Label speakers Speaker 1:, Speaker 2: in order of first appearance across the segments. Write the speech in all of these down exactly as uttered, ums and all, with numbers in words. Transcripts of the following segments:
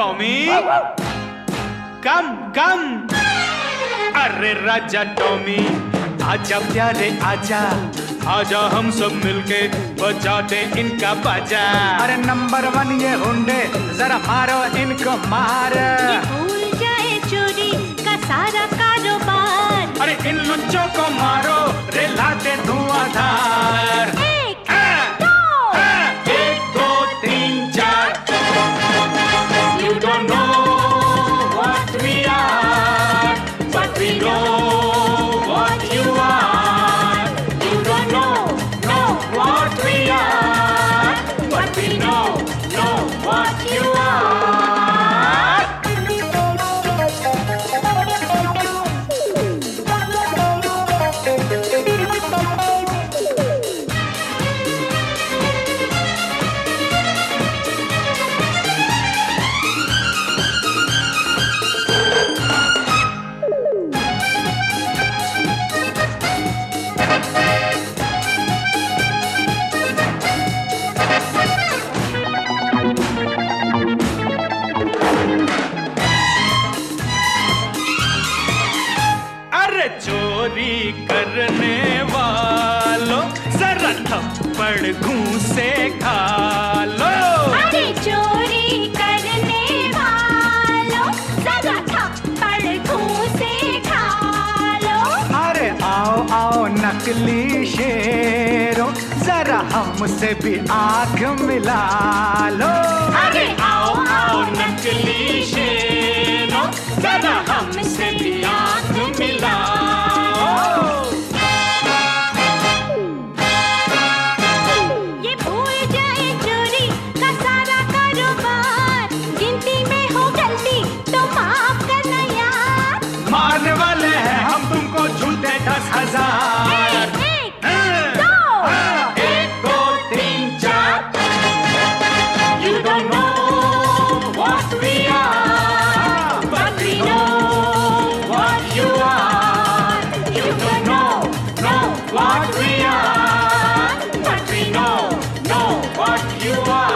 Speaker 1: Tommy कम कम। अरे राजा Tommy आजा प्यारे आजा, आजा हम सब मिलके बजाते इनका बाजा।
Speaker 2: अरे नंबर वन ये हुंडे, जरा मारो इनको मार।
Speaker 3: ये भूल जाए चोरी का सारा कारोबार।
Speaker 1: अरे इन लुच्चों को मारो रे लाते धुआंधार।
Speaker 3: एक दो
Speaker 1: एक दो तीन चार। You don't know what we are, but we know what you are. You don't know, know what we are, but we know, know what you are. चोरी करने वालों जरा थप्पड़ घूंसे खा लो।
Speaker 3: अरे चोरी करने वालों जरा थप्पड़ घूंसे खा लो।
Speaker 2: अरे आओ आओ नकली शेरों, जरा हमसे भी आंख मिला लो।
Speaker 3: अरे आओ आओ नकली शेरों, जरा हमसे भी आंख मिला। ये भूल जाए चोरी का सारा कारोबार। गिनती में हो गलती तो माफ करना यार।
Speaker 1: मारने वाले हैं हम तुमको झूठे दस हजार।
Speaker 3: एक दो
Speaker 1: एक दो तीन चार। You don't know what we are, but we know what you are. You don't know, know what we are, but we know, know what you are.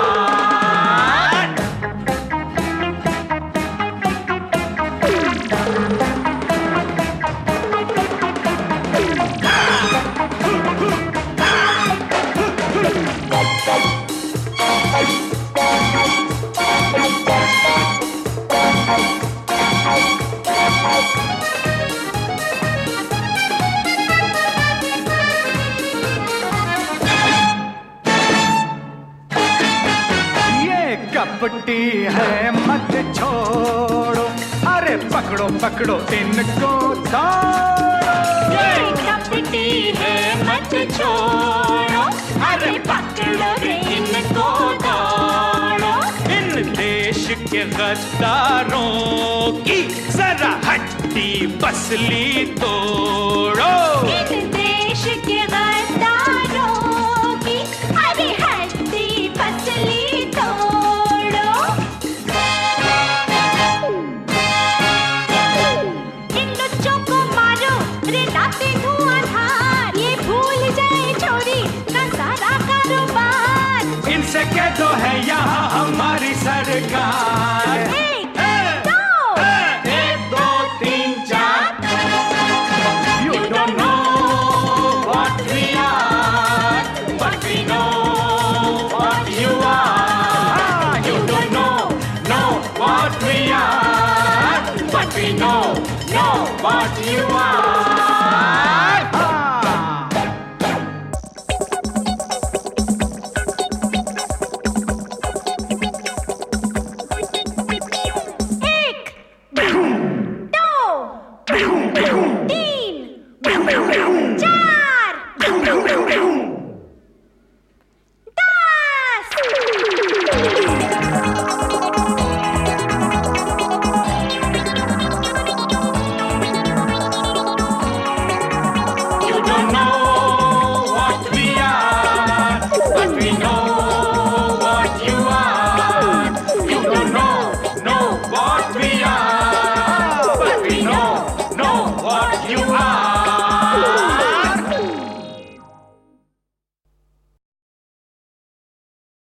Speaker 2: कपटी है मत छोड़ो, अरे पकड़ो पकड़ो इनको दौड़ो।
Speaker 3: ये कपटी है मत छोड़ो, अरे पकड़ो रे इनको दौड़ो।
Speaker 1: इन देश के गद्दारों की जरा हड्डी पसली तोड़ो।
Speaker 3: इन देश के गद्दारों की अरे हड्डी पसली तोड़ो। इन लुच्चों को मारो रे लाते धुआंधार। ये भूल जाए चोरी का सारा कारोबार।
Speaker 1: इनसे कह दो है यहाँ हमारी सरकार।
Speaker 3: एक दो
Speaker 1: एक दो तीन चार। You don't know what we are, but we know what you are. You don't know, know what we are, but we know, know what you are.